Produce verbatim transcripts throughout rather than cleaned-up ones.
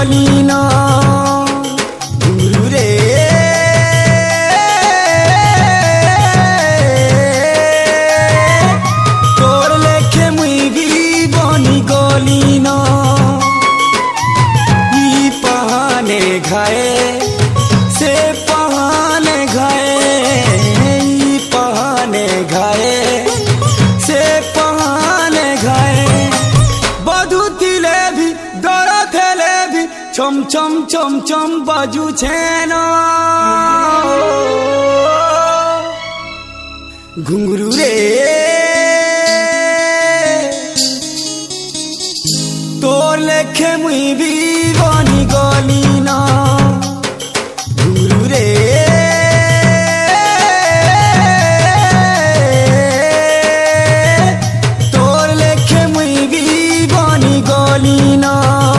गली न घुंगरू रे तोर लेखे मुई भी बनी गली न ई पहाने घाए से पहाने घाए ई पहाने घाए से पहाने घाए बधु थिले भी दर थेले भी छम छम छम छम बाजू छेन घुंगरू रे तोर लेखे मुई भी बनी गली न घुंगरू रे तोर लेखे मुई भी बनी गली न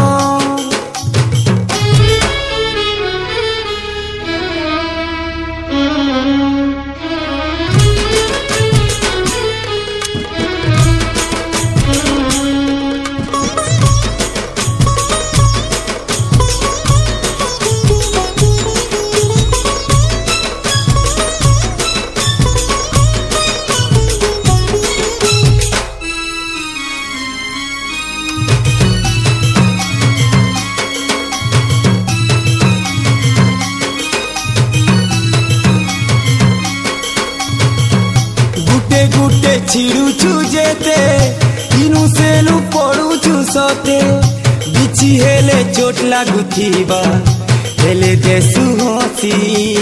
गुटे छिड़ुछु जेते इनु सेनु पड़ुछु सते बिछि हेले चोट लागुथिबा हेले देसु हसी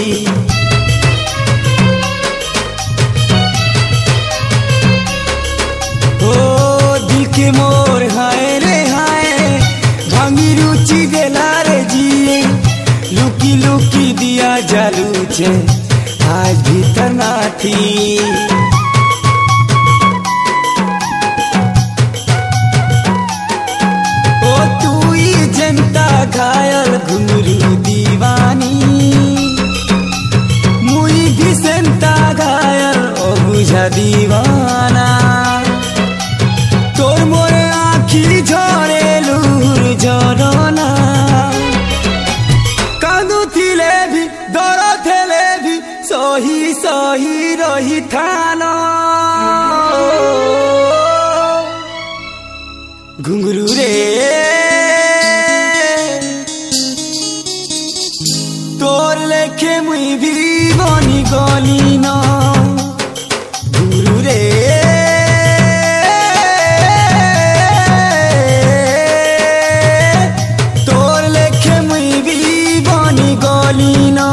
ओ दिल के मोर हाय रे हाय भांगी रुचि देला रे जी लुकी लुकी दिया जालुछे आज भीतर ना थी घायल घुंगरू दीवानी मुई भी सेंता घायल ओ बुझा दीवाना तोर मोरे आखी झरे लूर झरना कांदू थिले भी दर थेले भी सही सही रही थाना घुंगरू रे तोर लेखे मुई भी बनी गली न घुंगरू रे तोर लेखे मुई भी बनी गली न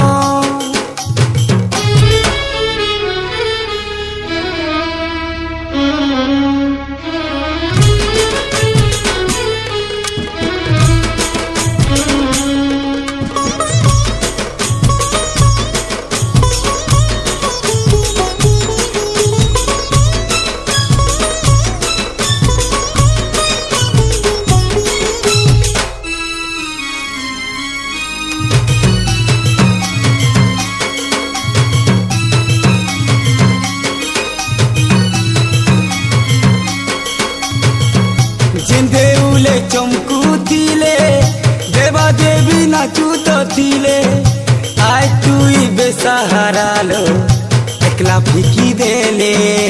जिंदेउले चमकू थिले देवा देवी नाचू तो थिले आय तुई बेसहारा लो एकला फिकी देले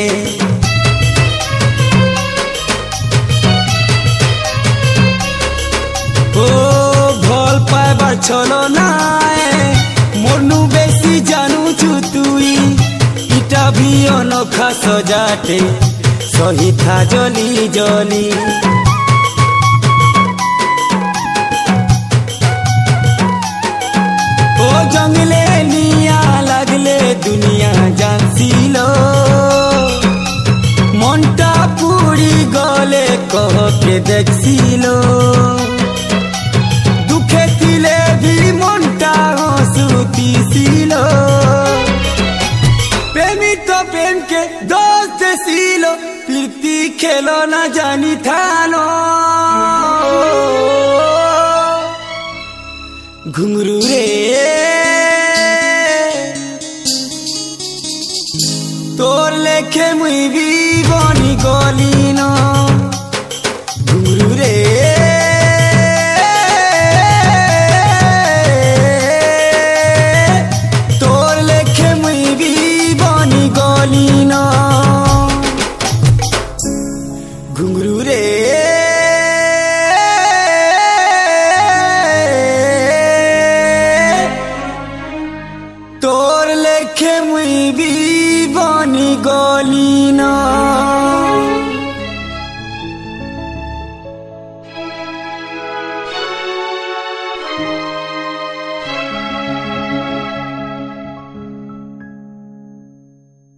ओ भल पाइबार छलो नाय मोरनु बेसी जानू छु तुई इटा भी अनोखा सजाते सही था जली जली ओ जंगले निया लगले दुनिया जानसिलो मनटा पूरी गले कह के देखसिलो दुखे थिले भी मनटा हंसुतिसिलो प्रेमी तो प्रेम के दोस्त सिलो प्रीति खेलो ना जानी थानो घुंगरू रे तोर लेखे मुई भी